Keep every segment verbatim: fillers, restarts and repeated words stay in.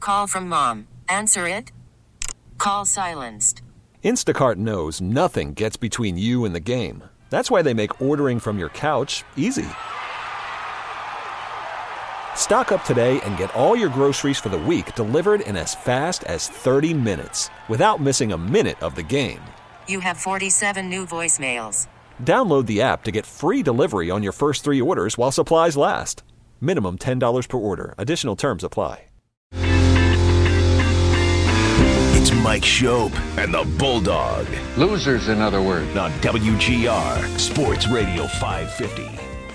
Call from mom. Answer it. Call silenced. Instacart knows nothing gets between you and the game. That's why they make ordering from your couch easy. Stock up today and get all your groceries for the week delivered in as fast as thirty minutes without missing a minute of the game. You have forty-seven new voicemails. Download the app to get free delivery on your first three orders while supplies last. Minimum ten dollars per order. Additional terms apply. It's Mike Schopp and the Bulldog. Losers, in other words. On W G R, Sports Radio five fifty.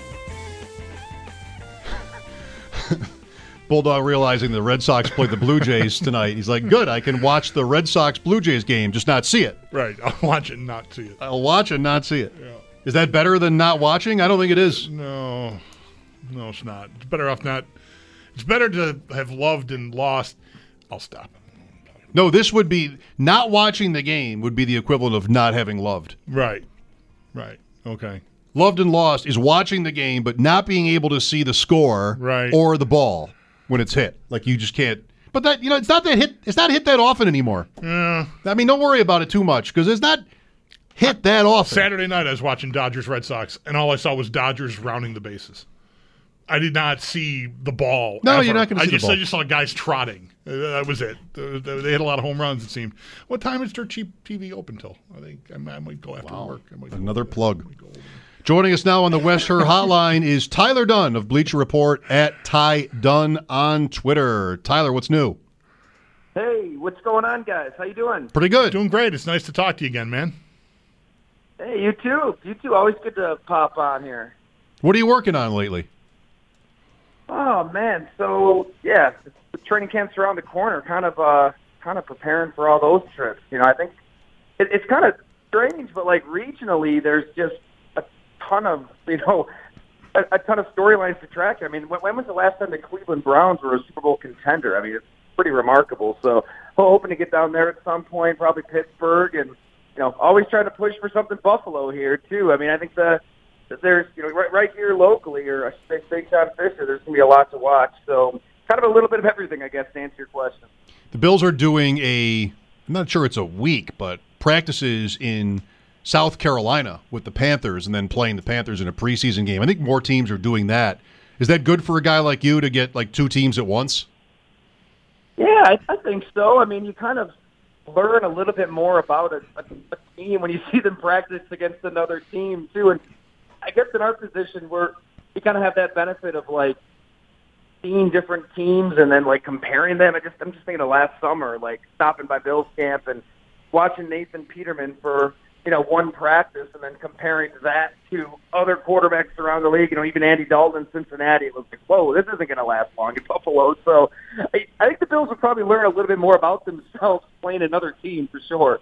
Bulldog realizing the Red Sox played the Blue Jays tonight. He's like, good, I can watch the Red Sox-Blue Jays game, just not see it. Right, I'll watch it and not see it. I'll watch and not see it. Yeah. Is that better than not watching? I don't think it is. No, no, it's not. It's better off not. It's better to have loved and lost. I'll stop. No, this would be, not watching the game would be the equivalent of not having loved. Right, right, okay. Loved and lost is watching the game, but not being able to see the score right. or the ball when it's hit. Like you just can't. But that, you know, it's not that hit. It's not hit that often anymore. Yeah. I mean, don't worry about it too much because it's not hit that often. Saturday night, I was watching Dodgers Red Sox, and all I saw was Dodgers rounding the bases. I did not see the ball. No, ever. you're not going to see I just, the ball. I just saw guys trotting. Uh, that was it. Uh, They had a lot of home runs, it seemed. What time is Dirt Cheap T V open till? I think I might, I might go after Wow. work. I might Another go plug. Joining us now on the West Her Hotline is Tyler Dunn of Bleacher Report at Ty Dunn on Twitter. Tyler, what's new? Hey, what's going on, guys? How you doing? Pretty good. Doing great. It's nice to talk to you again, man. Hey, you too. You too. Always good to pop on here. What are you working on lately? Oh man, so yeah, the training camp's around the corner. Kind of, uh, kind of preparing for all those trips. You know, I think it, it's kind of strange, but like regionally, there's just a ton of, you know, a, a ton of storylines to track. I mean, when, when was the last time the Cleveland Browns were a Super Bowl contender? I mean, it's pretty remarkable. So, hoping to get down there at some point, probably Pittsburgh, and you know, always trying to push for something Buffalo here too. I mean, I think the there's, you know, right, right here locally, or I should say Saint John Fisher, there's going to be a lot to watch. So kind of a little bit of everything, I guess, to answer your question. The Bills are doing a, I'm not sure it's a week, but practices in South Carolina with the Panthers and then playing the Panthers in a preseason game. I think more teams are doing that. Is that good for a guy like you to get like two teams at once? Yeah, I, I think so. I mean, you kind of learn a little bit more about a, a, a team when you see them practice against another team, too. And I guess in our position, we're we kind of have that benefit of like seeing different teams and then like comparing them. I just I'm just thinking of last summer, like stopping by Bills camp and watching Nathan Peterman for you know one practice and then comparing that to other quarterbacks around the league. You know, even Andy Dalton in Cincinnati. It was like, whoa, this isn't going to last long in Buffalo. So I, I think the Bills would probably learn a little bit more about themselves playing another team for sure.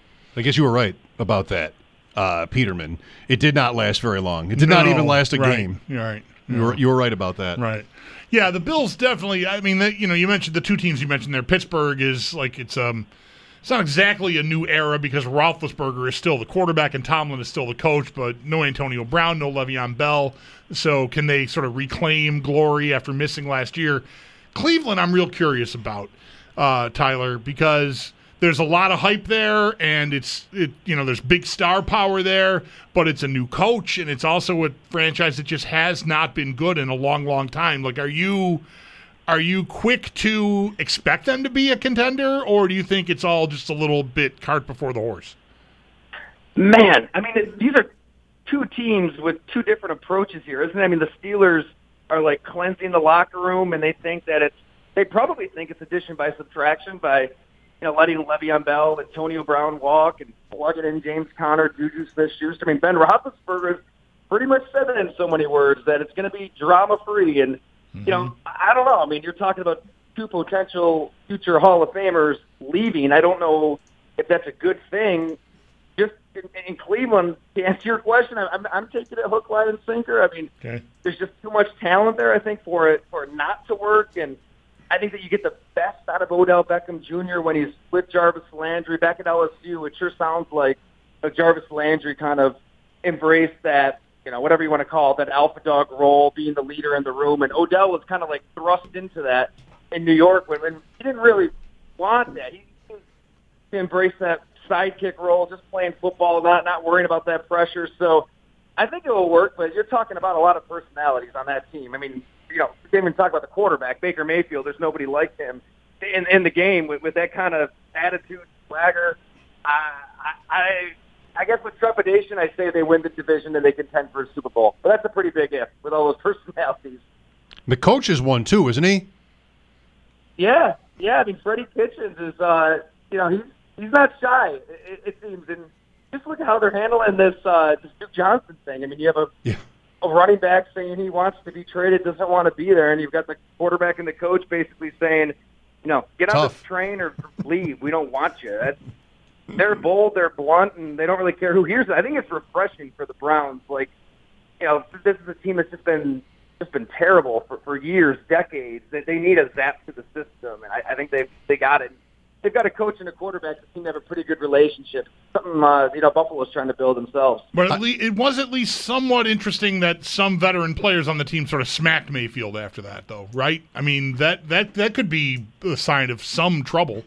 I guess you were right about that. Uh, Peterman. It did not last very long. It did no, not even last a right. game. You're right. You were, you were right about that. Right. Yeah, the Bills definitely, I mean, the, you know, you mentioned the two teams you mentioned there. Pittsburgh is like, it's um, it's not exactly a new era because Roethlisberger is still the quarterback and Tomlin is still the coach, but no Antonio Brown, no Le'Veon Bell. So can they sort of reclaim glory after missing last year? Cleveland, I'm real curious about, uh, Tyler, because there's a lot of hype there, and it's it you know there's big star power there, but it's a new coach, and it's also a franchise that just has not been good in a long, long time. Like, are you are you quick to expect them to be a contender, or do you think it's all just a little bit cart before the horse? Man, I mean, it, these are two teams with two different approaches here, isn't it? I mean, the Steelers are like cleansing the locker room, and they think that it's they probably think it's addition by subtraction by you know, letting Le'Veon Bell, Antonio Brown walk and plugging in James Conner, Juju Smith-Schuster. I mean, Ben Roethlisberger pretty much said it in so many words that it's going to be drama-free. And, mm-hmm. you know, I don't know. I mean, you're talking about two potential future Hall of Famers leaving. I don't know if that's a good thing. Just in, in Cleveland, to answer your question, I'm, I'm taking it hook, line, and sinker. I mean, okay. There's just too much talent there, I think, for it, for it not to work. And I think that you get the best out of Odell Beckham Junior when he's with Jarvis Landry back at L S U. It sure sounds like a Jarvis Landry kind of embraced that, you know, whatever you want to call it, that alpha dog role, being the leader in the room. And Odell was kind of like thrust into that in New York when, when he didn't really want that. He seemed to embrace that sidekick role, just playing football, not not worrying about that pressure. So I think it will work, but you're talking about a lot of personalities on that team. I mean, you know, we didn't even talk about the quarterback, Baker Mayfield. There's nobody like him in, in the game with, with that kind of attitude, swagger. Uh, I, I I guess with trepidation, I say they win the division and they contend for a Super Bowl. But that's a pretty big if with all those personalities. The coach is one too, isn't he? Yeah, yeah. I mean, Freddie Kitchens is, uh, you know, he's he's not shy. It, it seems, and just look at how they're handling this uh, this Duke Johnson thing. I mean, you have a yeah. a running back saying he wants to be traded, doesn't want to be there, and you've got the quarterback and the coach basically saying, you know, get on Tough. this train or leave. We don't want you. That's, they're bold, they're blunt, and they don't really care who hears it. I think it's refreshing for the Browns. Like, you know, this is a team that's just been just been terrible for, for years, decades. That they need a zap to the system, and I, I think they they got it. They've got a coach and a quarterback that seem to have a pretty good relationship. Something uh, you know Buffalo's trying to build themselves. But at least, it was at least somewhat interesting that some veteran players on the team sort of smacked Mayfield after that, though, right? I mean, that that that could be a sign of some trouble.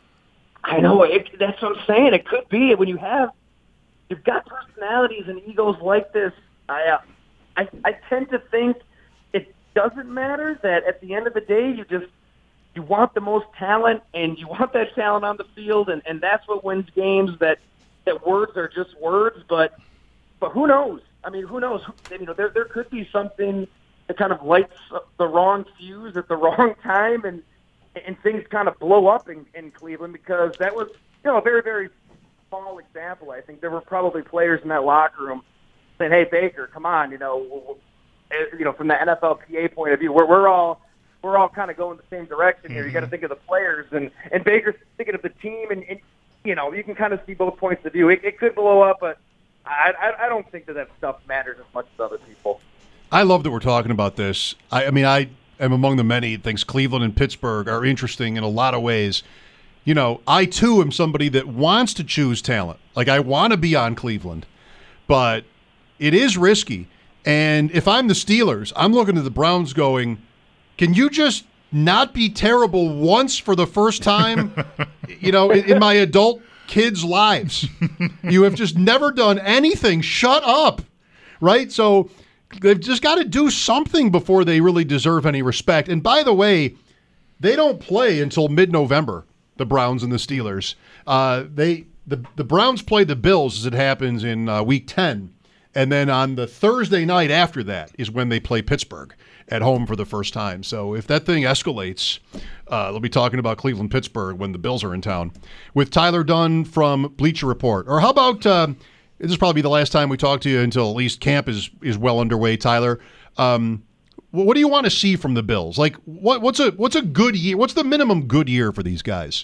I know it, that's what I'm saying. It could be when you have you've got personalities and egos like this. I, uh, I I tend to think it doesn't matter that at the end of the day you just you want the most talent and you want that talent on the field, and, and that's what wins games. That that words are just words, but but who knows? I mean, who knows? You know, there there could be something that kind of lights the wrong fuse at the wrong time, and. and things kind of blow up in, in Cleveland, because that was, you know, a very, very small example. I think there were probably players in that locker room saying, hey, Baker, come on, you know, you know, from the N F L P A point of view, we're, we're all we're all kind of going the same direction here. Mm-hmm. You got to think of the players, and, and Baker's thinking of the team, and, and, you know, you can kind of see both points of view. It, it could blow up, but I, I, I don't think that that stuff matters as much as other people. I love that we're talking about this. I, I mean, I am among the many that thinks Cleveland and Pittsburgh are interesting in a lot of ways. You know, I, too, am somebody that wants to choose talent. Like, I want to be on Cleveland, but it is risky. And if I'm the Steelers, I'm looking at the Browns going, can you just not be terrible once for the first time, you know, in, in my adult kids' lives? You have just never done anything. Shut up, right? So they've just got to do something before they really deserve any respect. And by the way, they don't play until mid-November, the Browns and the Steelers. Uh, they the, the Browns play the Bills, as it happens, in uh, Week ten. And then on the Thursday night after that is when they play Pittsburgh at home for the first time. So if that thing escalates, uh, they'll be talking about Cleveland-Pittsburgh when the Bills are in town. With Tyler Dunne from Bleacher Report. Or how about, uh, this is probably the last time we talk to you until at least camp is is well underway, Tyler. Um, what do you want to see from the Bills? Like, what, what's a what's a good year? What's the minimum good year for these guys?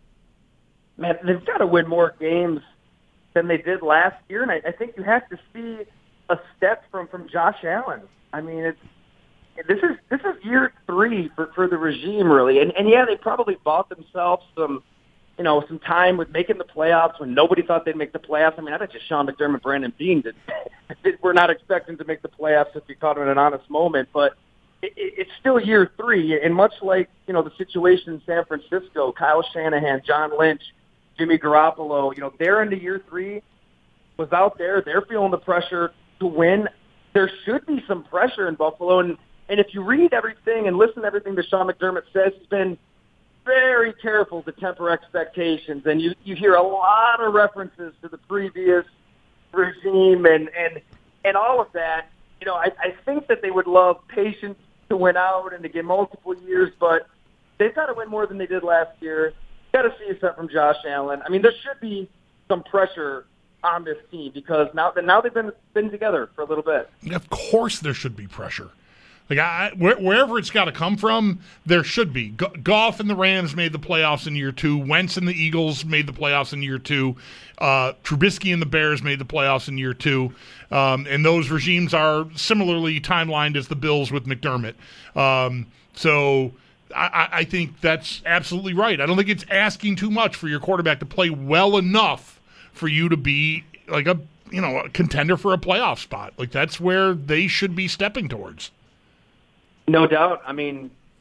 Man, they've got to win more games than they did last year, and I, I think you have to see a step from, from Josh Allen. I mean, it's this is this is year three for, for the regime, really, and and yeah, they probably bought themselves some, you know, some time with making the playoffs when nobody thought they'd make the playoffs. I mean, I bet you Sean McDermott, Brandon Beane did. We're not expecting to make the playoffs if you caught them in an honest moment, but it, it, it's still year three, and much like, you know, the situation in San Francisco, Kyle Shanahan, John Lynch, Jimmy Garoppolo, you know, they're into year three, was out there. They're feeling the pressure to win. There should be some pressure in Buffalo. And, and if you read everything and listen to everything that Sean McDermott says, he's been very careful to temper expectations. And you, you hear a lot of references to the previous regime and, and, and all of that. You know, I, I think that they would love patience to win out and to get multiple years, but they've got to win more than they did last year. Got to see a step from Josh Allen. I mean, there should be some pressure on this team because now now they've been been together for a little bit. Of course, there should be pressure. Like I, where, wherever it's got to come from, there should be. Go, Goff and the Rams made the playoffs in year two. Wentz and the Eagles made the playoffs in year two. Uh, Trubisky and the Bears made the playoffs in year two. Um, and those regimes are similarly timelined as the Bills with McDermott. Um, so. I, I think that's absolutely right. I don't think it's asking too much for your quarterback to play well enough for you to be like a you know a contender for a playoff spot. Like that's where they should be stepping towards. No doubt. I mean,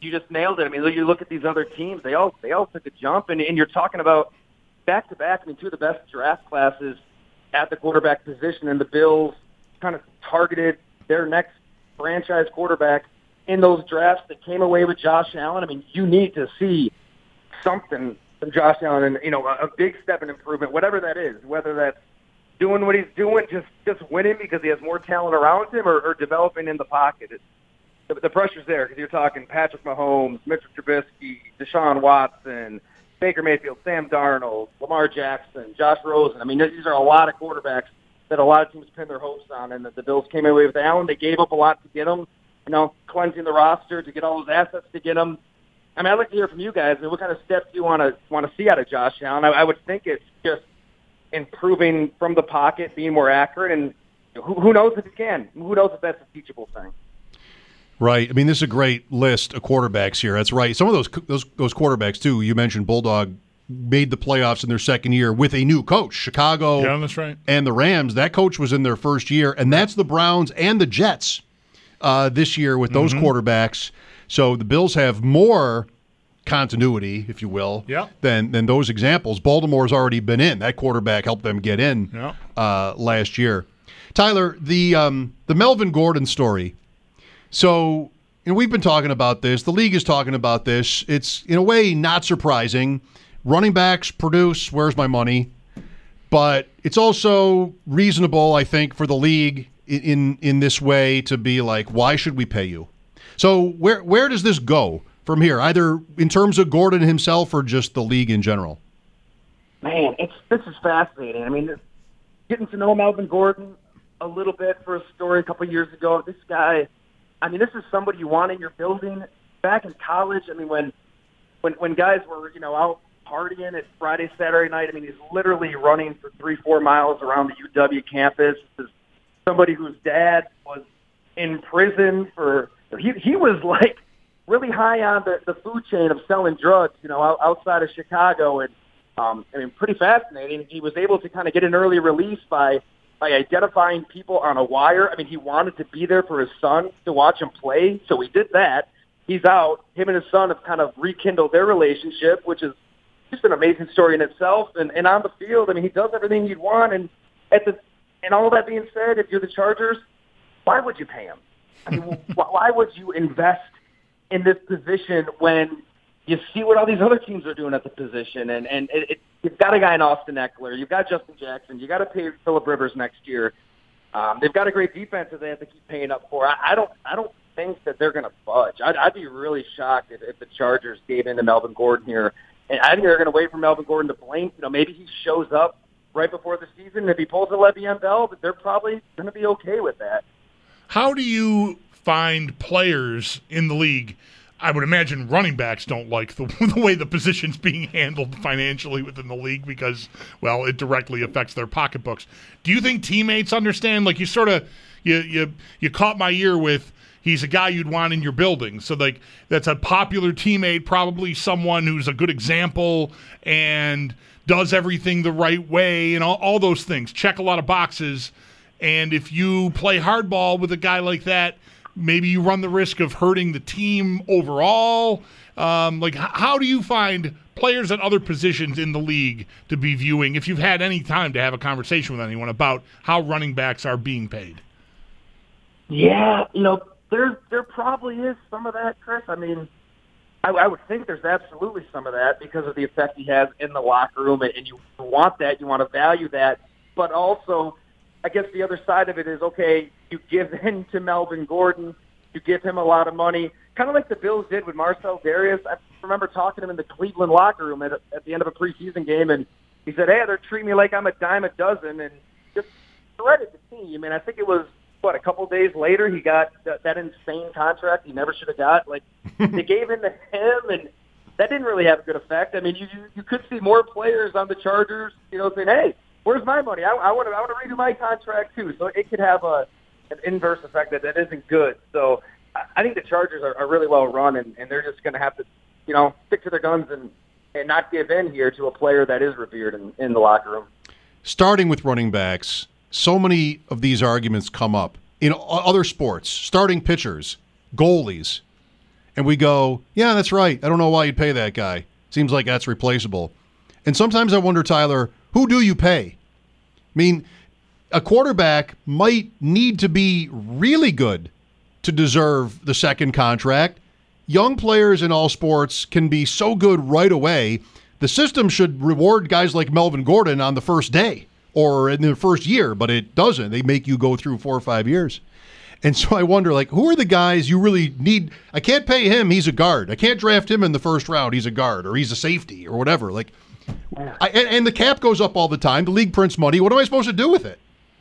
you just nailed it. I mean, you look at these other teams; they all they all took a jump, and, and you're talking about back to back. I mean, two of the best draft classes at the quarterback position, and the Bills kind of targeted their next franchise quarterback in those drafts that came away with Josh Allen. I mean, you need to see something from Josh Allen, and you know, a, a big step in improvement, whatever that is, whether that's doing what he's doing, just just winning because he has more talent around him, or, or developing in the pocket. It's, the, the pressure's there because you're talking Patrick Mahomes, Mitchell Trubisky, Deshaun Watson, Baker Mayfield, Sam Darnold, Lamar Jackson, Josh Rosen. I mean, these are a lot of quarterbacks that a lot of teams pin their hopes on, and that the Bills came away with Allen. They gave up a lot to get him, you know, cleansing the roster to get all those assets to get him. I mean, I'd like to hear from you guys. I mean, what kind of steps do you want to want to see out of Josh Allen? I, I would think it's just improving from the pocket, being more accurate, and who, who knows if he can? Who knows if that's a teachable thing? Right. I mean, this is a great list of quarterbacks here. That's right. Some of those those those quarterbacks too. You mentioned Bulldog made the playoffs in their second year with a new coach. Chicago, yeah, that's right, and the Rams. That coach was in their first year, and that's the Browns and the Jets uh, this year with those mm-hmm. quarterbacks. So the Bills have more continuity, if you will, yeah. than than those examples. Baltimore's already been in. That quarterback helped them get in yeah. uh, last year. Tyler, the um, the Melvin Gordon story. So, you know, we've been talking about this. The league is talking about this. It's, in a way, not surprising. Running backs produce, where's my money? But it's also reasonable, I think, for the league in, in, in this way to be like, why should we pay you? So where where does this go from here, either in terms of Gordon himself or just the league in general? Man, it's this is fascinating. I mean, getting to know Melvin Gordon a little bit for a story a couple years ago, this guy... I mean, this is somebody you want in your building. Back in college, I mean, when when when guys were, you know, out partying at Friday, Saturday night, I mean, he's literally running for three, four miles around the U W campus. This is somebody whose dad was in prison for he he was like really high on the, the food chain of selling drugs, you know, out, outside of Chicago, and um, I mean, pretty fascinating. He was able to kind of get an early release by. by identifying people on a wire. I mean, he wanted to be there for his son to watch him play, so he did that. He's out. Him and his son have kind of rekindled their relationship, which is just an amazing story in itself. And, and on the field, I mean, he does everything you'd want. And at the and all that being said, if you're the Chargers, why would you pay him? I mean, why would you invest in this position when you see what all these other teams are doing at the position? And, and it, it, you've got a guy in Austin Eckler. You've got Justin Jackson. You've got to pay Phillip Rivers next year. Um, they've got a great defense that they have to keep paying up for. I, I don't I don't think that they're going to budge. I'd, I'd be really shocked if, if the Chargers gave in to Melvin Gordon here. And I think they're going to wait for Melvin Gordon to blink. You know, maybe he shows up right before the season. And if he pulls a Le'Veon Bell, but they're probably going to be okay with that. How do you find players in the league? I would imagine running backs don't like the, the way the position's being handled financially within the league because, well, it directly affects their pocketbooks. Do you think teammates understand? Like, you sort of you you you caught my ear with he's a guy you'd want in your building. So, like, that's a popular teammate, probably someone who's a good example and does everything the right way and all, all those things. Check a lot of boxes. And if you play hardball with a guy like that, maybe you run the risk of hurting the team overall. Um, like, how do you find players at other positions in the league to be viewing, if you've had any time to have a conversation with anyone about how running backs are being paid? Yeah, you know, there there probably is some of that, Chris. I mean, I, I would think there's absolutely some of that because of the effect he has in the locker room, and you want that, you want to value that, but also I guess the other side of it is, okay, you give in to Melvin Gordon, you give him a lot of money, kind of like the Bills did with Marcel Darius. I remember talking to him in the Cleveland locker room at, at the end of a preseason game, and he said, hey, they're treating me like I'm a dime a dozen, and just shredded the team. And I think it was, what, a couple days later he got that, that insane contract he never should have got. Like, they gave in to him, and that didn't really have a good effect. I mean, you you could see more players on the Chargers, you know, saying, hey, where's my money? I, I want to I want to redo my contract too. So it could have a an inverse effect that, that isn't good. So I, I think the Chargers are, are really well run, and, and they're just going to have to, you know, stick to their guns and, and not give in here to a player that is revered in, in the locker room. Starting with running backs, so many of these arguments come up in other sports. Starting pitchers, goalies. and we go, yeah, that's right. I don't know why you'd pay that guy. Seems like that's replaceable. And sometimes I wonder, Tyler, who do you pay? I mean, a quarterback might need to be really good to deserve the second contract. Young players in all sports can be so good right away. The system should reward guys like Melvin Gordon on the first day or in the first year, but it doesn't. They make you go through four or five years. And so I wonder, like, who are the guys you really need? I can't pay him. He's a guard. I can't draft him in the first round. He's a guard, or he's a safety, or whatever. Like, I, and, and the cap goes up all the time. The league prints money. What am I supposed to do with it?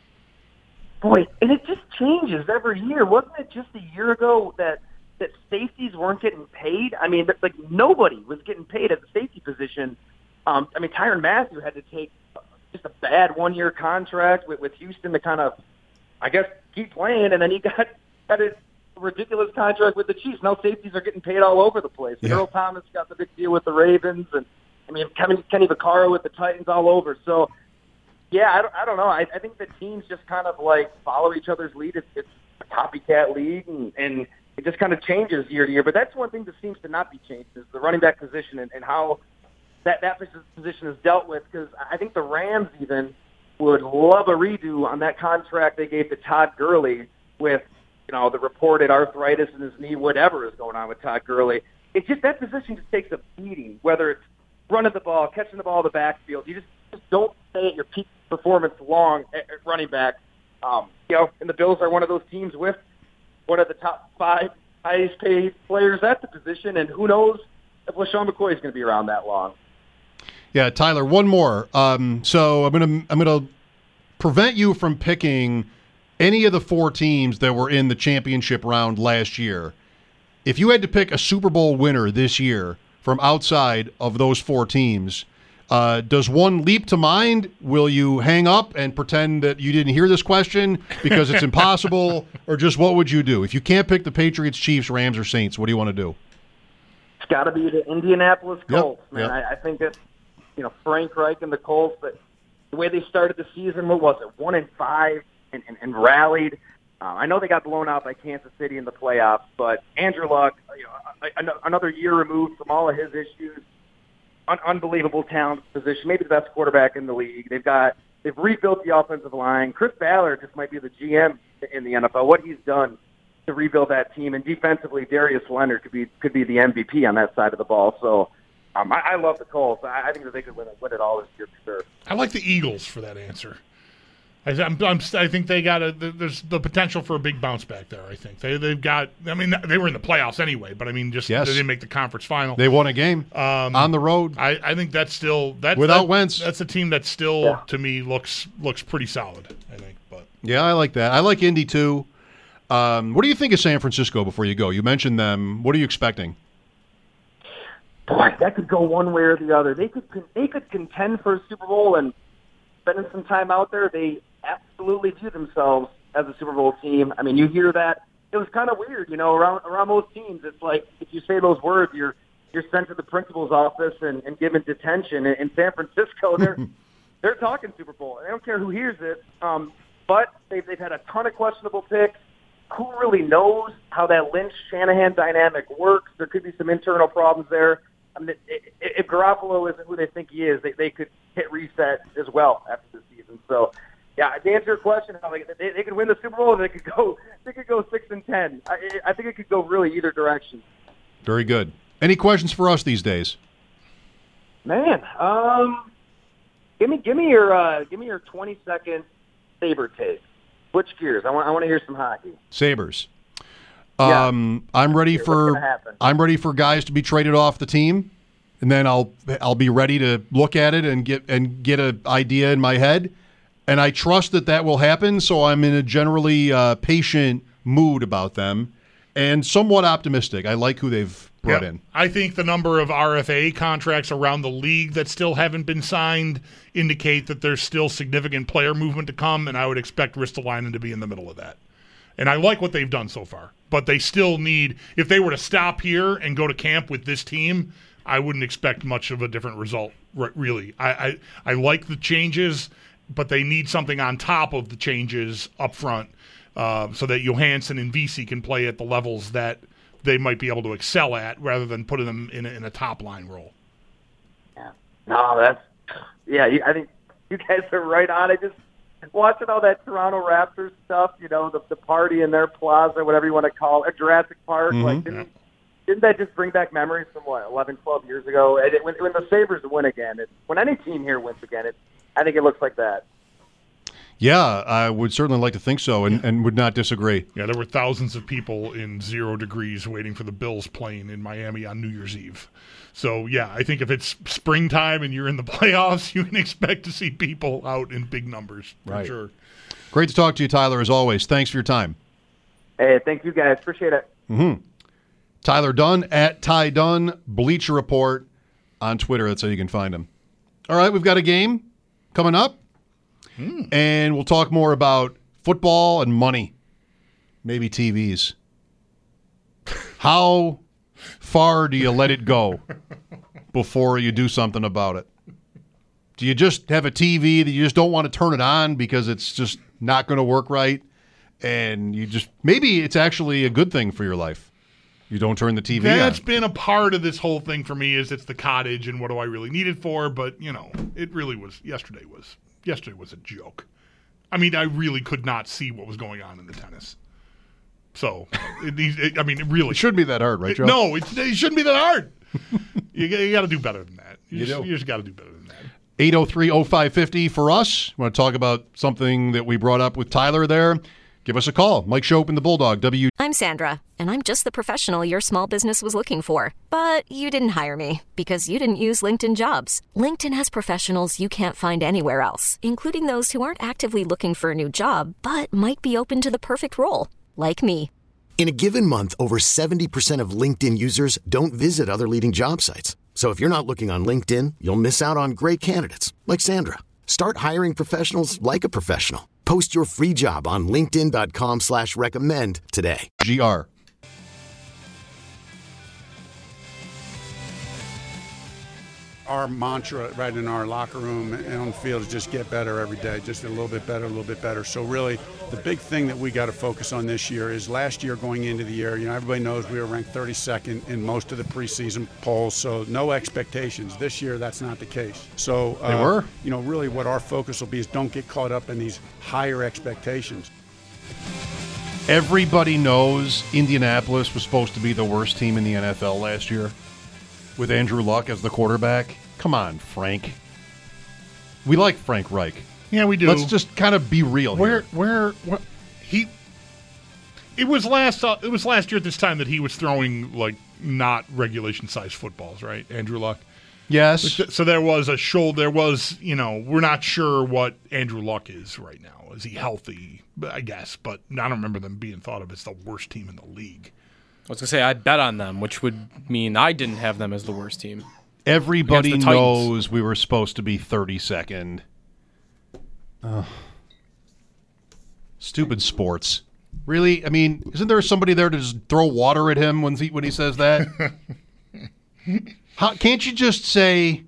Boy, and it just changes every year. Wasn't it just a year ago that that safeties weren't getting paid? I mean, like nobody was getting paid at the safety position. Um, I mean, Tyrann Mathieu had to take just a bad one-year contract with, with Houston to kind of, I guess, keep playing, and then he got, got a ridiculous contract with the Chiefs. Now safeties are getting paid all over the place. Yeah. Earl Thomas got the big deal with the Ravens, and I mean, Kevin, Kenny Vaccaro with the Titans all over. So, yeah, I don't, I don't know. I, I think the teams just kind of like follow each other's lead. It's, it's a copycat league, and, and it just kind of changes year to year. But that's one thing that seems to not be changed is the running back position and, and how that, that position is dealt with. Because I think the Rams even would love a redo on that contract they gave to Todd Gurley with, you know, the reported arthritis in his knee, whatever is going on with Todd Gurley. It's just that position just takes a beating, whether it's running the ball, catching the ball in the backfield. You just, just don't stay at your peak performance long at, at running back. Um, you know, and the Bills are one of those teams with one of the top five highest paid players at the position, and who knows if LaShawn McCoy is going to be around that long. Yeah, Tyler, one more. Um, so I'm gonna I'm gonna prevent you from picking any of the four teams that were in the championship round last year. If you had to pick a Super Bowl winner this year from outside of those four teams, uh, does one leap to mind? Will you hang up and pretend that you didn't hear this question because it's impossible, or just what would you do if you can't pick the Patriots, Chiefs, Rams, or Saints? What do you want to do? It's got to be the Indianapolis Colts, yep, man. Yep. I, I think that. You know, Frank Reich and the Colts, but the way they started the season, what was it, one and five, and, and, and rallied. Uh, I know they got blown out by Kansas City in the playoffs, but Andrew Luck, you know, another year removed from all of his issues, un- unbelievable talent position, maybe the best quarterback in the league. They've got they've rebuilt the offensive line. Chris Ballard just might be the G M in the N F L. What he's done to rebuild that team, and defensively, Darius Leonard could be could be the M V P on that side of the ball. So. Um, I, I love the Colts. I, I think that they could win it, win it all this year for sure. I like the Eagles for that answer. I, I'm, I'm, I think they got a. There's the potential for a big bounce back there. I think they they've got. I mean, they were in the playoffs anyway, but I mean, just yes. they didn't make the conference final. They won a game um, on the road. I, I think that's still that without that, Wentz. That's a team that still yeah. to me looks looks pretty solid. I think, but yeah, I like that. I like Indy too. Um, what do you think of San Francisco before you go? You mentioned them. What are you expecting? Boy, that could go one way or the other. They could they could contend for a Super Bowl, and spending some time out there, they absolutely view themselves as a Super Bowl team. I mean, you hear that. It was kind of weird, you know, around around most teams. It's like if you say those words, you're you're sent to the principal's office and, and given detention. In, in San Francisco, they're they're talking Super Bowl. They don't care who hears it. Um, but they've, they've had a ton of questionable picks. Who really knows how that Lynch-Shanahan dynamic works? There could be some internal problems there. I mean, if Garoppolo isn't who they think he is, they, they could hit reset as well after the season. So, yeah, to answer your question, they, they could win the Super Bowl, or they could go they could go six and ten. I, I think it could go really either direction. Very good. Any questions for us these days? Man, um, give me give me your uh, give me your twenty second Sabre take. Switch gears. I want I want to hear some hockey. Sabres. Yeah. Um, I'm ready for I'm ready for guys to be traded off the team, and then I'll I'll be ready to look at it and get and get an idea in my head, and I trust that that will happen. So I'm in a generally uh, patient mood about them, and somewhat optimistic. I like who they've brought yep. in. I think the number of R F A contracts around the league that still haven't been signed indicate that there's still significant player movement to come, and I would expect Ristolainen to be in the middle of that. And I like what they've done so far. But they still need – if they were to stop here and go to camp with this team, I wouldn't expect much of a different result, really. I, I, I like the changes, but they need something on top of the changes up front uh, so that Johansson and Vesey can play at the levels that they might be able to excel at rather than putting them in a, in a top line role. Yeah. No, that's yeah. You, I think you guys are right on it. Just watching all that Toronto Raptors stuff, you know, the the party in their plaza, whatever you want to call it, Jurassic Park. Mm-hmm. Like, didn't, didn't that just bring back memories from what eleven, twelve years ago? And it, when, when the Sabres win again, it, when any team here wins again, it, I think it looks like that. Yeah, I would certainly like to think so, and, and would not disagree. Yeah, there were thousands of people in zero degrees waiting for the Bills plane in Miami on New Year's Eve. So, yeah, I think if it's springtime and you're in the playoffs, you can expect to see people out in big numbers, for right. sure. Great to talk to you, Tyler, as always. Thanks for your time. Hey, thank you guys. Appreciate it. Mm-hmm. Tyler Dunn, at Ty Dunn, Bleacher Report on Twitter. That's how you can find him. All right, we've got a game coming up. Hmm. And we'll talk more about football and money, maybe T Vs. How far do you let it go before you do something about it? Do you just have a T V that you just don't want to turn it on because it's just not going to work right? And you just maybe it's actually a good thing for your life. You don't turn the T V on. That's been a part of this whole thing for me is it's the cottage and what do I really need it for? But, you know, it really was, yesterday was. Yesterday was a joke. I mean, I really could not see what was going on in the tennis. So, it, it, I mean, it really it shouldn't be that hard, right, Joe? It, no, it, it shouldn't be that hard. you you got to do better than that. You, you just, do. You just got to do better than that. eight oh three oh five five oh for us. Want to talk about something that we brought up with Tyler there? Give us a call. Mike Shope and the Bulldog. W. I'm Sandra, and I'm just the professional your small business was looking for. But you didn't hire me because you didn't use LinkedIn Jobs. LinkedIn has professionals you can't find anywhere else, including those who aren't actively looking for a new job, but might be open to the perfect role, like me. In a given month, over seventy percent of LinkedIn users don't visit other leading job sites. So if you're not looking on LinkedIn, you'll miss out on great candidates like Sandra. Start hiring professionals like a professional. Post your free job on linkedin.com slash recommend today. G R. Our mantra right in our locker room and on the field is just get better every day, just a little bit better, a little bit better. So really, the big thing that we got to focus on this year is last year going into the year, you know, everybody knows we were ranked thirty-second in most of the preseason polls, so no expectations. This year, that's not the case. So, uh, they were? You know, really what our focus will be is don't get caught up in these higher expectations. Everybody knows Indianapolis was supposed to be the worst team in the N F L last year with Andrew Luck as the quarterback. Come on, Frank. We like Frank Reich. Yeah, we do. Let's just kind of be real where, here. Where, where, he, it was last, uh, it was last year at this time that he was throwing like not regulation size footballs, right? Andrew Luck. Yes. So there was a shoulder. There was, you know, we're not sure what Andrew Luck is right now. Is he healthy? I guess, but I don't remember them being thought of as the worst team in the league. I was going to say, I bet on them, which would mean I didn't have them as the worst team. Everybody knows we were supposed to be thirty-second. Oh. Stupid sports. Really? I mean, isn't there somebody there to just throw water at him when he, when he says that? How, can't you just say,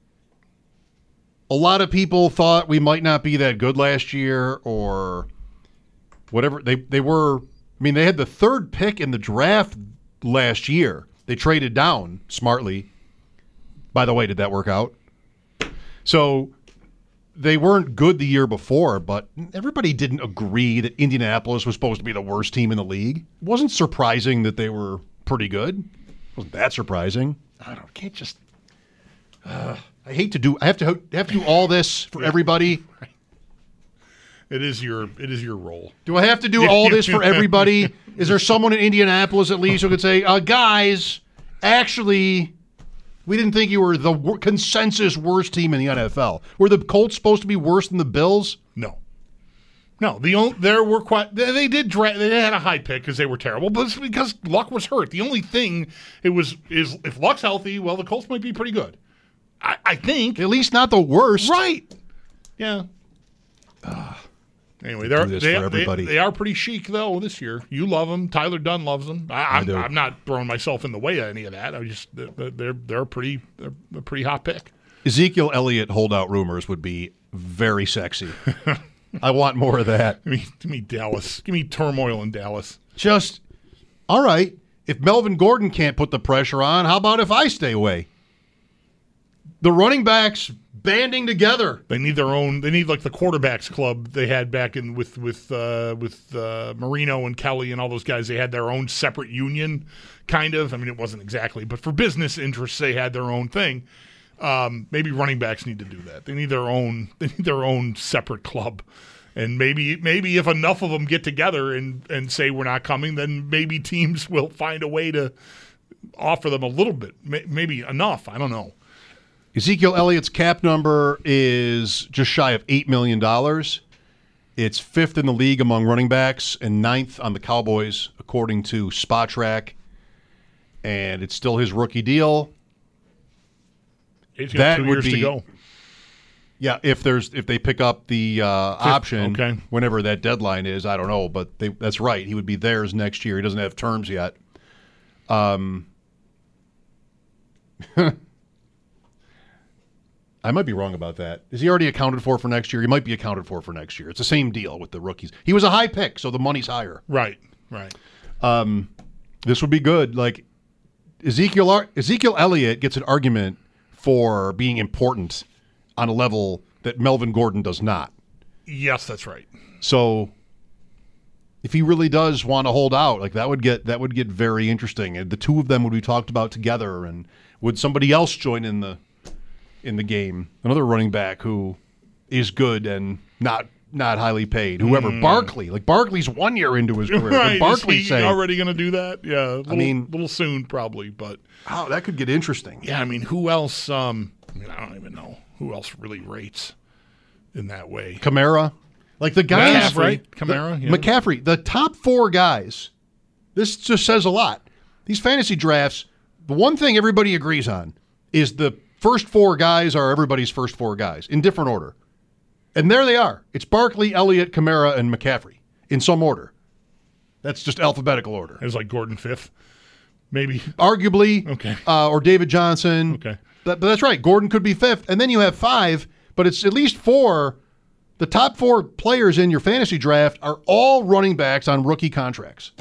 a lot of people thought we might not be that good last year, or whatever. They, they were, I mean, they had the third pick in the draft last year. They traded down smartly. By the way, did that work out? So they weren't good the year before, but everybody didn't agree that Indianapolis was supposed to be the worst team in the league. It wasn't surprising that they were pretty good. It wasn't that surprising. I don't can't just. Uh, I hate to do. I have to have to do all this for everybody. It is your it is your role. Do I have to do all this for everybody? Is there someone in Indianapolis at least who could say, uh, guys, actually, we didn't think you were the wor- consensus worst team in the N F L. Were the Colts supposed to be worse than the Bills? No. No, the only, there were quite. They, they did. Dra- they had a high pick because they were terrible, but it's because Luck was hurt. The only thing it was is if Luck's healthy, well, the Colts might be pretty good. I, I think at least not the worst, right? Yeah. Uh, anyway, they're do this they, for everybody. They, they are pretty chic though this year. You love them. Tyler Dunn loves them. I, I'm, I'm not throwing myself in the way of any of that. I just they're they're, they're a pretty they're a pretty hot pick. Ezekiel Elliott holdout rumors would be very sexy. I want more of that. Give me, give me Dallas. Give me turmoil in Dallas. Just, all right, if Melvin Gordon can't put the pressure on, how about if I stay away? The running backs banding together. They need their own. They need like the quarterbacks club they had back in with with uh, with uh, Marino and Kelly and all those guys. They had their own separate union, kind of. I mean, it wasn't exactly, but for business interests, they had their own thing. Um, maybe running backs need to do that. They need their own. They need their own separate club. And maybe maybe if enough of them get together and, and say we're not coming, then maybe teams will find a way to offer them a little bit, maybe enough. I don't know. Ezekiel Elliott's cap number is just shy of eight million dollars. It's fifth in the league among running backs and ninth on the Cowboys, according to Spotrac. And it's still his rookie deal. He's got two years to go. Yeah, if there's if they pick up the uh, option, okay. whenever that deadline is, I don't know, but they, that's right. He would be theirs next year. He doesn't have terms yet. Um. I might be wrong about that. Is he already accounted for for next year? He might be accounted for for next year. It's the same deal with the rookies. He was a high pick, so the money's higher. Right, right. Um, this would be good. Like Ezekiel Ezekiel Elliott gets an argument for being important on a level that Melvin Gordon does not. Yes, that's right. So if he really does want to hold out, like that would get that would get very interesting. And the two of them would be talked about together, and would somebody else join in the in the game? Another running back who is good and not not highly paid. Whoever mm. Barkley, like Barkley's one year into his career. Right. Barkley is he say, already going to do that? Yeah. A little, I mean, a little soon probably, but oh, that could get interesting. Yeah. I mean, who else? Um, I mean, I don't even know who else really rates in that way. Kamara, like the guys, McCaffrey, right? Kamara, the, yeah. McCaffrey, the top four guys. This just says a lot. These fantasy drafts. The one thing everybody agrees on is the first four guys are everybody's first four guys in different order. And there they are. It's Barkley, Elliott, Kamara, and McCaffrey in some order. That's just alphabetical order. It was like Gordon fifth, maybe. Arguably. Okay. Uh, or David Johnson. Okay. But, but that's right. Gordon could be fifth. And then you have five, but it's at least four. The top four players in your fantasy draft are all running backs on rookie contracts.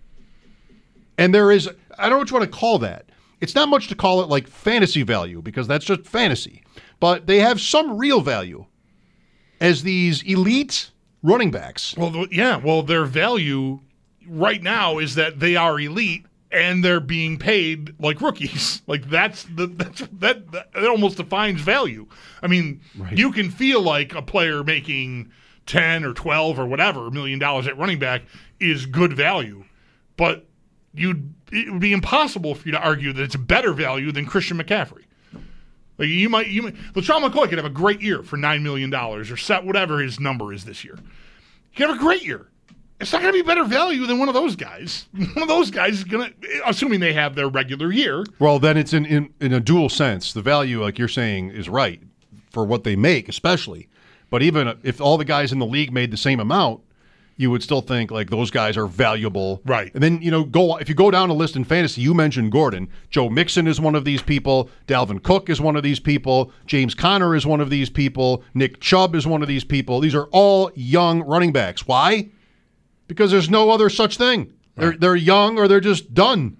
And there is, I don't know what you want to call that. It's not much to call it like fantasy value because that's just fantasy. But they have some real value as these elite running backs. Well, yeah. Well, their value right now is that they are elite and they're being paid like rookies. Like that's the that's that that, that almost defines value. I mean, right. You can feel like a player making ten or twelve or whatever million dollars at running back is good value, but you'd it would be impossible for you to argue that it's better value than Christian McCaffrey. Like you might, you might, LeSean McCoy could have a great year for nine million dollars or set whatever his number is this year. He could have a great year. It's not going to be better value than one of those guys. One of those guys is going to, assuming they have their regular year. Well, then it's in, in, in a dual sense. The value, like you're saying, is right for what they make, especially. But even if all the guys in the league made the same amount, you would still think like those guys are valuable. Right. And then, you know, go if you go down a list in fantasy, you mentioned Gordon. Joe Mixon is one of these people. Dalvin Cook is one of these people. James Conner is one of these people. Nick Chubb is one of these people. These are all young running backs. Why? Because there's no other such thing. Right. They're they're young or they're just done.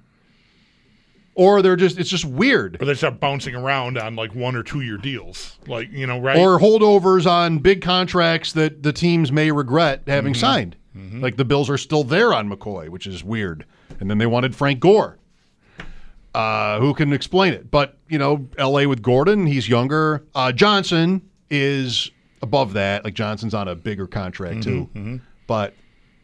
Or they're just it's just weird. Or they start bouncing around on like one or two year deals. Like, you know, right? Or holdovers on big contracts that the teams may regret having mm-hmm. signed. Mm-hmm. Like the Bills are still there on McCoy, which is weird. And then they wanted Frank Gore. Uh, who can explain it? But, you know, L A with Gordon, he's younger. Uh, Johnson is above that. Like Johnson's on a bigger contract mm-hmm. too. Mm-hmm. But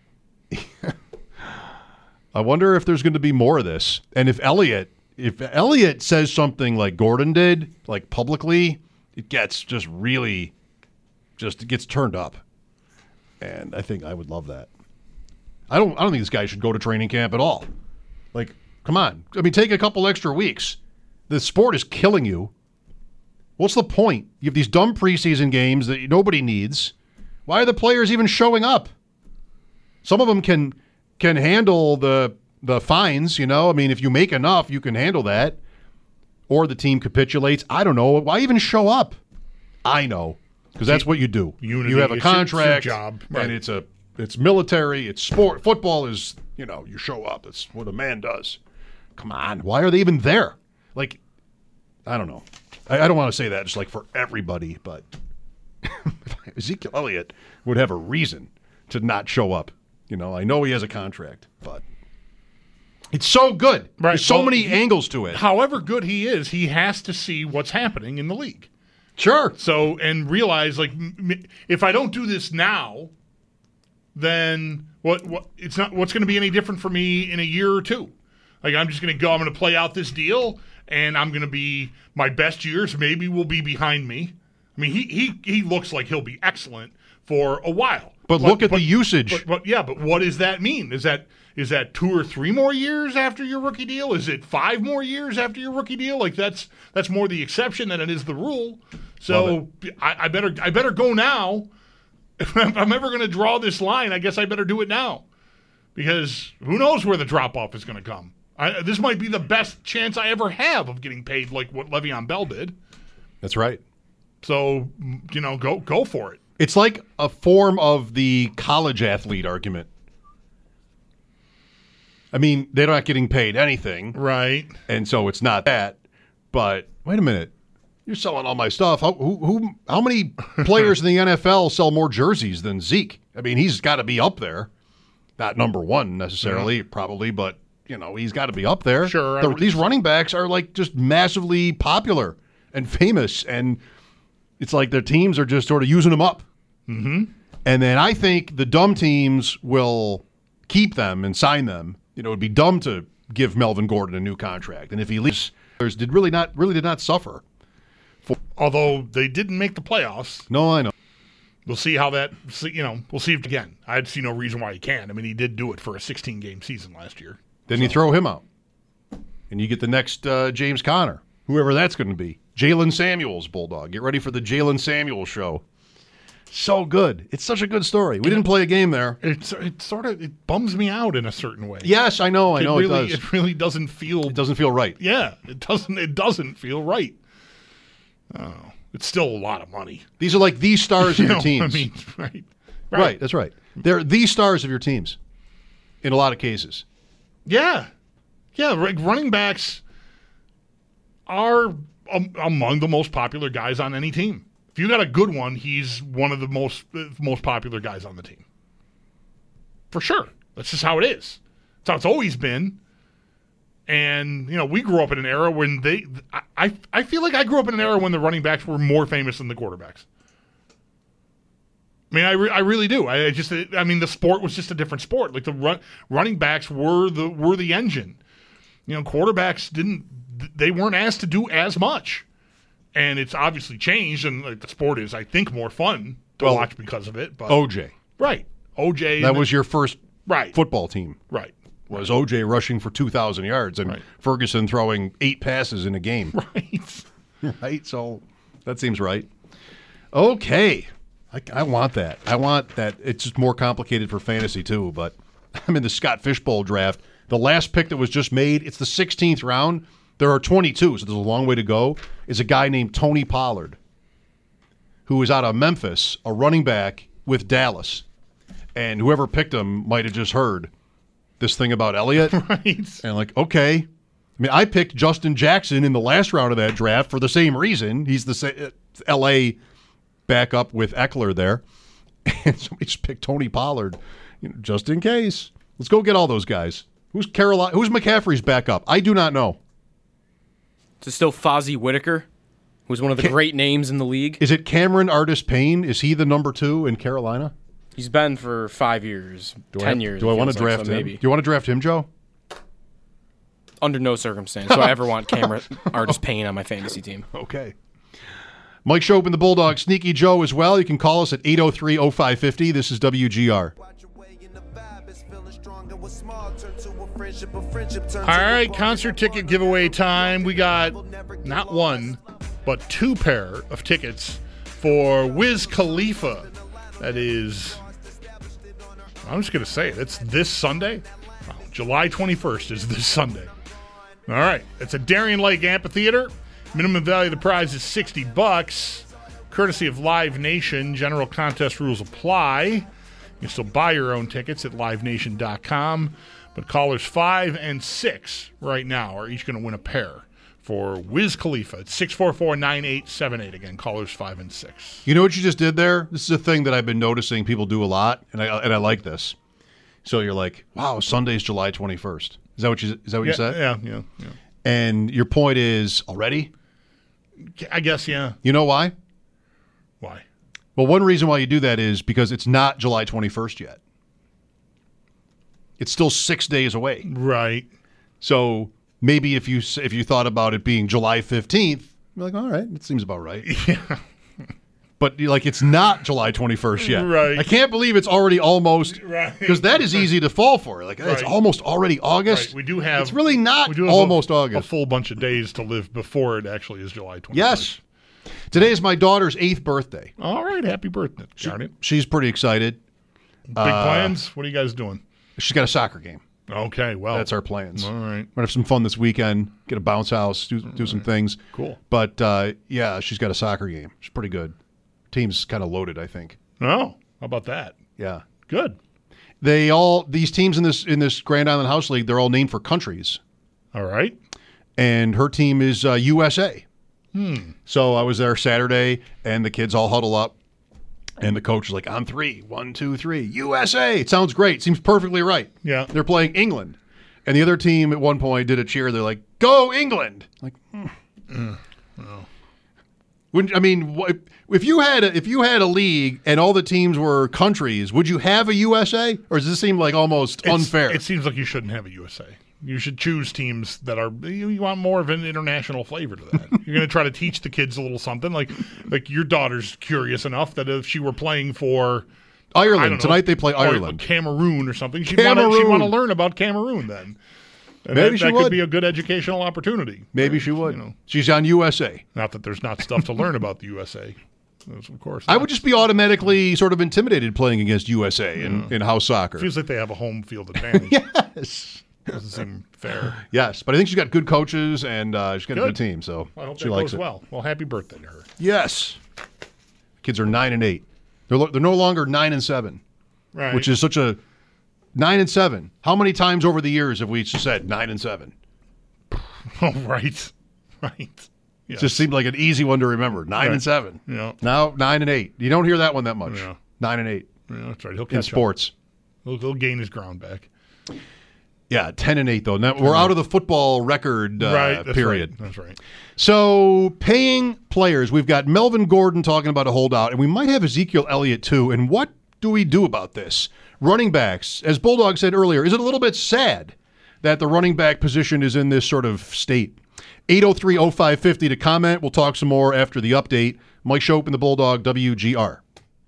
I wonder if there's going to be more of this. And if Elliott If Elliott says something like Gordon did, like publicly, it gets just really, just it gets turned up, and I think I would love that. I don't, I don't think this guy should go to training camp at all. Like, come on, I mean, take a couple extra weeks. The sport is killing you. What's the point? You have these dumb preseason games that nobody needs. Why are the players even showing up? Some of them can can handle the. The fines, you know, I mean, if you make enough, you can handle that. Or the team capitulates. I don't know. Why even show up? I know. Because that's what you do. Unity, you have a it's your- contract, it's your job, right. and it's a it's military, it's sport. Football is, you know, you show up. It's what a man does. come on. Why are they even there? Like, I don't know. I, I don't want to say that just like for everybody, but Ezekiel Elliott would have a reason to not show up. You know, I know he has a contract, but it's so good. Right. There's so well, many he, angles to it. However good he is, he has to see what's happening in the league. Sure. So, and realize, like, m- if I don't do this now, then what? What? It's not. What's going to be any different for me in a year or two? Like, I'm just going to go. I'm going to play out this deal, and I'm going to be my best years. Maybe will be behind me. I mean, he he he looks like he'll be excellent for a while. But, but look at but, the usage. But, but yeah, but what does that mean? Is that is that two or three more years after your rookie deal? Is it five more years after your rookie deal? Like that's that's more the exception than it is the rule. So I, I better I better go now. If I'm ever going to draw this line, I guess I better do it now, because who knows where the drop off is going to come. I, this might be the best chance I ever have of getting paid like what Le'Veon Bell did. That's right. So you know, go go for it. It's like a form of the college athlete argument. I mean, they're not getting paid anything. Right. And so it's not that. But wait a minute. You're selling all my stuff. How, who, who, how many players in the N F L sell more jerseys than Zeke? I mean, he's got to be up there. Not number one necessarily, yeah. probably, but, you know, he's got to be up there. Sure. The, these running backs are, like, just massively popular and famous, and it's like their teams are just sort of using them up. Mm-hmm. And then I think the dumb teams will keep them and sign them. You know, it would be dumb to give Melvin Gordon a new contract. And if he leaves, did really not really did not suffer. For, Although they didn't make the playoffs. No, I know. We'll see how that, you know, we'll see if again. I'd see no reason why he can't. I mean, he did do it for a sixteen-game season last year. Then so. you throw him out. And you get the next uh, James Conner, whoever that's going to be. Jalen Samuels, Bulldog. Get ready for the Jalen Samuels show. So good. It's such a good story. We didn't play a game there. It's it sort of it bums me out in a certain way. Yes, I know. I know it, really, it does. It really doesn't feel. It doesn't feel right. Yeah, it doesn't. It doesn't feel right. Oh, it's still a lot of money. These are like the stars of you your know, teams. I mean, right, right, right. That's right. They're the stars of your teams, in a lot of cases. Yeah, yeah. Running backs are um, among the most popular guys on any team. If you got a good one, he's one of the most uh, most popular guys on the team. For sure. That's just how it is. That's how it's always been. And, you know, we grew up in an era when they I, I, I feel like I grew up in an era when the running backs were more famous than the quarterbacks. I mean, I, re, I really do. I, I just I mean, the sport was just a different sport. Like the run, running backs were the were the engine. You know, quarterbacks didn't they weren't asked to do as much. And it's obviously changed, and like, the sport is, I think, more fun to well, watch because of it. But O J. Right. O J. That was the, your first right. football team. Right. Was O J rushing for two thousand yards and right. Ferguson throwing eight passes in a game. Right. Right. So that seems right. Okay. I, I want that. I want that. It's just more complicated for fantasy, too. But I'm in the Scott Fishbowl draft. The last pick that was just made, it's the sixteenth round. There are twenty-two, so there's a long way to go, is a guy named Tony Pollard, who is out of Memphis, a running back with Dallas. And whoever picked him might have just heard this thing about Elliott. Right. And like, okay. I mean, I picked Justin Jackson in the last round of that draft for the same reason. He's the L A backup with Eckler there. And somebody just picked Tony Pollard, you know, just in case. Let's go get all those guys. Who's Carolina? Who's McCaffrey's backup? I do not know. Is it still Fozzie Whitaker, who's one of the Cam- great names in the league? Is it Cameron Artis-Payne? Is he the number two in Carolina? He's been for five years, do ten I, years. Do I want to draft like, so him? maybe. Do you want to draft him, Joe? Under no circumstance do I ever want Cameron Artis-Payne on my fantasy team. Okay. Mike Shope and the Bulldog, Sneaky Joe as well. You can call us at eight oh three oh five five oh. This is W G R. All right, concert ticket giveaway time. We got not one, but two pair of tickets for Wiz Khalifa. That is, I'm just going to say it. It's this Sunday. Oh, July twenty-first is this Sunday. All right, it's at Darien Lake Amphitheater. Minimum value of the prize is sixty bucks. Courtesy of Live Nation. General contest rules apply. You can still buy your own tickets at live nation dot com. But callers five and six right now are each going to win a pair for Wiz Khalifa. It's six four four, nine eight seven eight. Again, callers five and six. You know what you just did there? This is a thing that I've been noticing people do a lot, and I and I like this. So you're like, wow, Sunday's July twenty-first. Is that what you is that what yeah, you said? Yeah, yeah, yeah. And your point is already? I guess, yeah. You know why? Why? Well, one reason why you do that is because it's not July twenty-first yet. It's still six days away. Right. So maybe if you if you thought about it being July fifteenth, you're like, all right, that seems about right. Yeah. But you're like, it's not July twenty-first yet. Right. I can't believe it's already almost, right. Because that is easy to fall for. Like, it's Right. almost already August. Right. We do have. It's really not we do have almost a, August. A full bunch of days to live before it actually is July twenty-first. Yes. Today is my daughter's eighth birthday. All right. Happy birthday, She, Garnet. she's pretty excited. Big Uh, plans? What are you guys doing? She's got a soccer game. Okay, well. That's our plans. All right. We're going to have some fun this weekend, get a bounce house, do, do some things. Cool. But, uh, yeah, she's got a soccer game. She's pretty good. Team's kind of loaded, I think. Oh, how about that? Yeah. Good. They all, these teams in this in this Grand Island House League, they're all named for countries. All right. And her team is uh, U S A. Hmm. So I was there Saturday, and the kids all huddle up. And the coach is like, on three, one, two, three, U S A. It sounds great. Seems perfectly right. Yeah. They're playing England. And the other team at one point did a cheer. They're like, go England. Like, mm. Mm. Oh. Wouldn't, I mean, wh- if you had a, if you had a league and all the teams were countries, would you have a U S A? Or does this seem like almost It's- unfair? It seems like you shouldn't have a U S A. You should choose teams that are. You, you want more of an international flavor to that. You're going to try to teach the kids a little something. Like, like your daughter's curious enough that if she were playing for Ireland I don't know, tonight, they play or Ireland, Cameroon, or something. She'd want to. Cameroon. She'd want to learn about Cameroon then. And Maybe that, she that would. could be a good educational opportunity. Maybe she would. You know, she's on U S A. not that there's not stuff to learn about the U S A. Of course, I would just be automatically sort of intimidated playing against U S A in, Yeah. in house soccer. feels like they have a home field advantage. Yes. Doesn't seem fair. Yes, but I think she's got good coaches and uh, she's got a Good. good team, so I hope she that likes goes it. well. Well, happy birthday to her. Yes. Kids are nine and eight. They're lo- they're no longer nine and seven, Right. which is such a nine and seven. How many times over the years have we said nine and seven? Oh, right. Right. It Yes. just seemed like an easy one to remember. Nine Right. and seven. Yeah. Now nine and eight. You don't hear that one that much. Yeah. Nine and eight Yeah, that's right. He'll catch in up. sports. He'll, he'll gain his ground back. Yeah, ten and eight though. Now, we're out of the football record uh, right. That's period. Right. That's right. So paying players, we've got Melvin Gordon talking about a holdout, and we might have Ezekiel Elliott too. And what do we do about this? Running backs, as Bulldog said earlier, is it a little bit sad that the running back position is in this sort of state? eight oh three oh five five oh to comment. We'll talk some more after the update. Mike Shope and the Bulldog, W G R.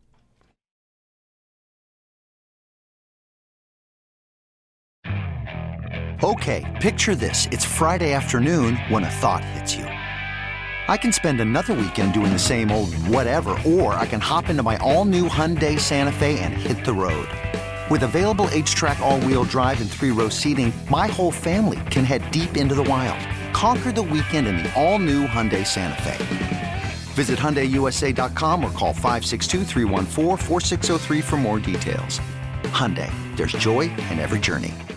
Okay, picture this. It's Friday afternoon when a thought hits you. I can spend another weekend doing the same old whatever, or I can hop into my all-new Hyundai Santa Fe and hit the road. With available H-Track all-wheel drive and three-row seating, my whole family can head deep into the wild. Conquer the weekend in the all-new Hyundai Santa Fe. Visit Hyundai U S A dot com or call five six two, three one four, four six zero three for more details. Hyundai, there's joy in every journey.